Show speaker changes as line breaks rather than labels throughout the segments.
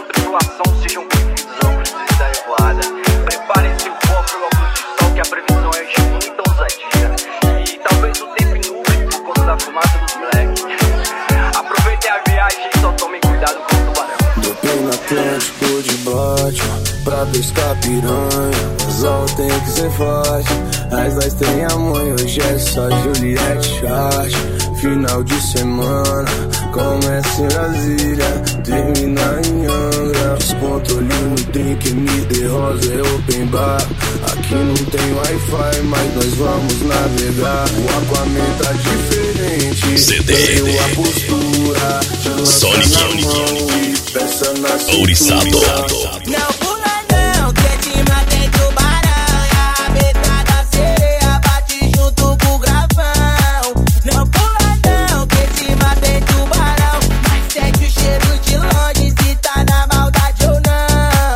tripulação, sejam bem-vindos ao Cruzes da Revoada. Preparem-se o cofre e o óculos de sol, que a previsão é de muita ousadia. E talvez o tempo inútil por conta da fumaça dos moleques. Aproveitem a viagem e só tomem cuidado com o tubarão.
Dopei no Atlântico de bote pra pescar piranha. Mas o tem que ser forte. As nós tem amor, hoje é só Juliette Chart. Final de semana, começa em Brasília, termina em Angra. Descontrole no drink, MD Rosa é open bar. Aqui não tem Wi-Fi, mas nós vamos navegar. O Aquaman tá diferente,
CDD,
a postura,
Sonic,
peça na cintura.
Ouriçado.
Não pula não, que é de matar tubarão. E a rabeta da sereia bate junto com o gravão. Não pula não, que é de matar tubarão. Mas sente o cheiro de longe se tá na maldade ou não.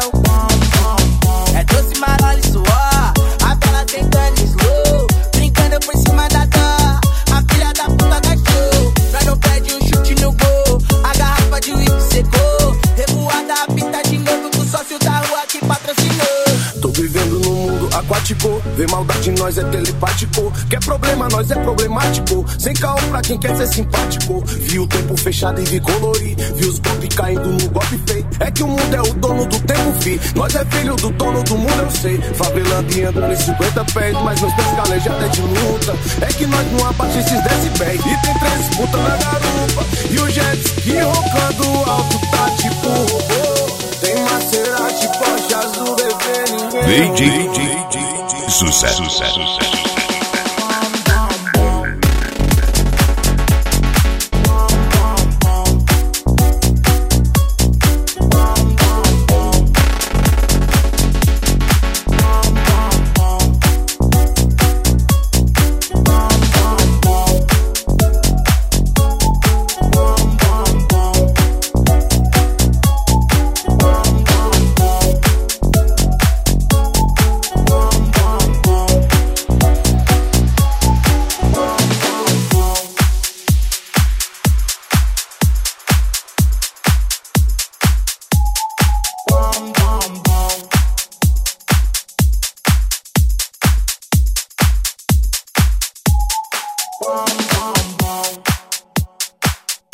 É doce, marola e suor, a bela tentando slow, brincando por cima da dor. A filha da puta agachou, pra não pede um chute no gol. A garrafa de uísque secou, revoada a pita de novo com o sócio da rua que patrocinou.
Tô vivendo num mundo aquático, vê maldade nós é telepático. Quer problema nós é problemático, sem caô pra quem quer ser simpático. Vi o tempo fechado e vi colorir, vi os golpes caindo no golpe feio. É que o mundo é o dono do tempo, fi. Nós é filho do dono do mundo, eu sei. Favelando e andando em 50 pés, mas meus pés calejados é de luta. É que nós não abate esses decibéis. E tem 3 putas na garupa, e o jet ski rocando alto tá tipo robô. Tem Maserati, Porsche azul, bebê, ninguém.
Sucesso.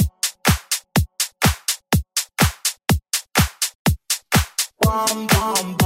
Bom, bom, bom.